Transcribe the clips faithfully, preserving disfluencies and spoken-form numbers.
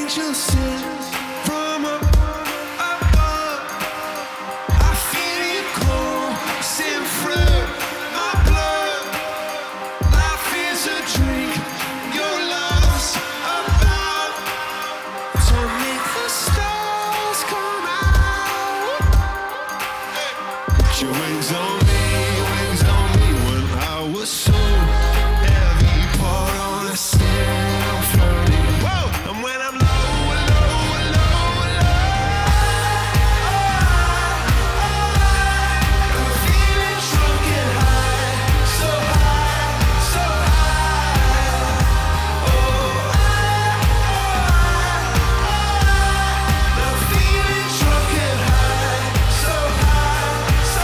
angel sent from up above. I feel you coursing through my blood. Life is a drink, your love's about to make the stars come out. Put your wings on me, wings on me. When I was so heavy, part on a stand, I'm floating. Whoa! And when I'm low, low, low, low, I'm feeling drunk and high, so high, so high. Oh, I, I'm feeling drunk and high, so high, so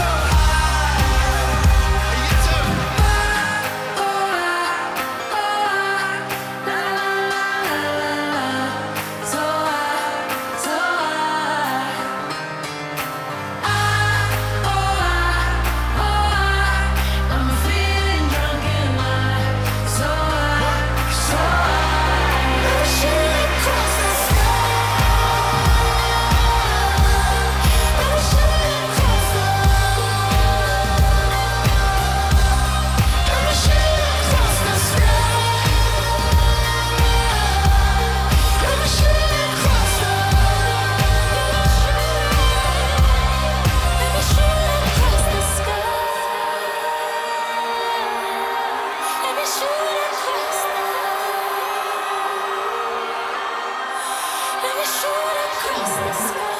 high. You too. Across the sky.